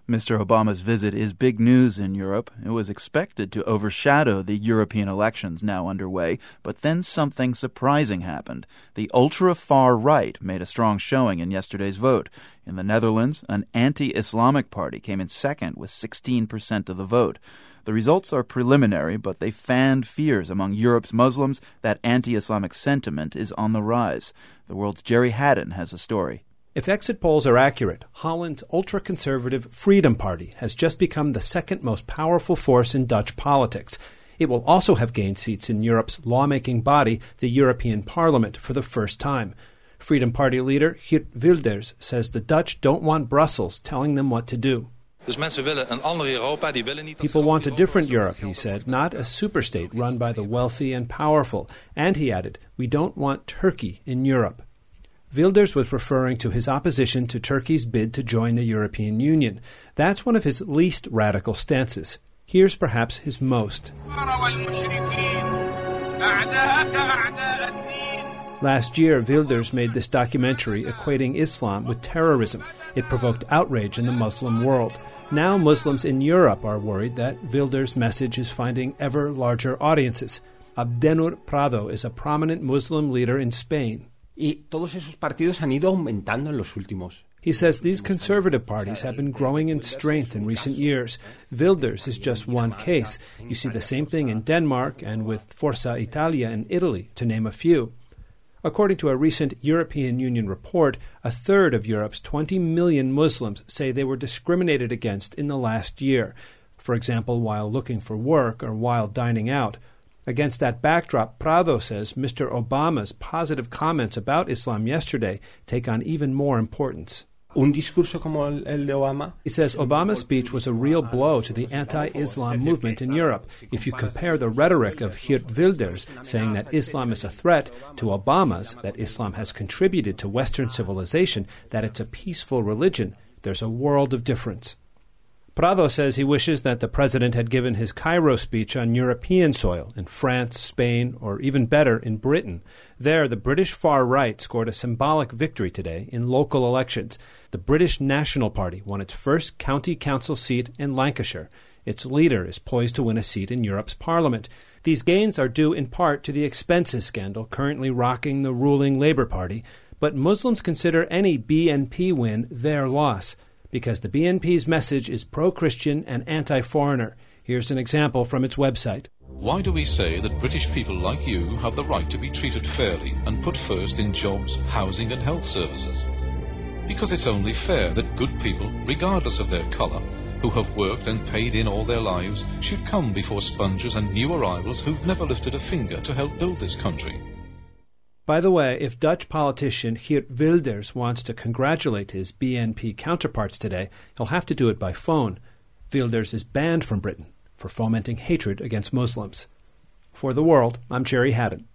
Mr. Obama's visit is big news in Europe. It was expected to overshadow the European elections now underway, but then something surprising happened. The ultra-far right made a strong showing in yesterday's vote. In the Netherlands, an anti-Islamic party came in second with 16% of the vote. The results are preliminary, but they fanned fears among Europe's Muslims that anti-Islamic sentiment is on the rise. The World's Jerry Haddon has a story. If exit polls are accurate, Holland's ultra-conservative Freedom Party has just become the second most powerful force in Dutch politics. It will also have gained seats in Europe's lawmaking body, the European Parliament, for the first time. Freedom Party leader Geert Wilders says the Dutch don't want Brussels telling them what to do. People want a different Europe, he said, not a superstate run by the wealthy and powerful. And he added, we don't want Turkey in Europe. Wilders was referring to his opposition to Turkey's bid to join the European Union. That's one of his least radical stances. Here's perhaps his most. Last year, Wilders made this documentary equating Islam with terrorism. It provoked outrage in the Muslim world. Now Muslims in Europe are worried that Wilders' message is finding ever larger audiences. Abdenur Prado is a prominent Muslim leader in Spain. Y todos esos partidos han ido aumentando en los últimos. He says these conservative parties have been growing in strength in recent years. Wilders is just one case. You see the same thing in Denmark and with Forza Italia in Italy, to name a few. According to a recent European Union report, a third of Europe's 20 million Muslims say they were discriminated against in the last year, for example, while looking for work or while dining out. Against that backdrop, Prado says Mr. Obama's positive comments about Islam yesterday take on even more importance. Un discurso como el de Obama. He says Obama's speech was a real blow to the anti-Islam movement in Europe. If you compare the rhetoric of Geert Wilders saying that Islam is a threat to Obama's, that Islam has contributed to Western civilization, that it's a peaceful religion, there's a world of difference. Prado says he wishes that the president had given his Cairo speech on European soil, in France, Spain, or even better, in Britain. There, the British far right scored a symbolic victory today in local elections. The British National Party won its first county council seat in Lancashire. Its leader is poised to win a seat in Europe's parliament. These gains are due in part to the expenses scandal currently rocking the ruling Labour Party, but Muslims consider any BNP win their loss, because the BNP's message is pro-Christian and anti-foreigner. Here's an example from its website. Why do we say that British people like you have the right to be treated fairly and put first in jobs, housing and health services? Because it's only fair that good people, regardless of their colour, who have worked and paid in all their lives, should come before spongers and new arrivals who've never lifted a finger to help build this country. By the way, if Dutch politician Geert Wilders wants to congratulate his BNP counterparts today, he'll have to do it by phone. Wilders is banned from Britain for fomenting hatred against Muslims. For The World, I'm Jerry Haddon.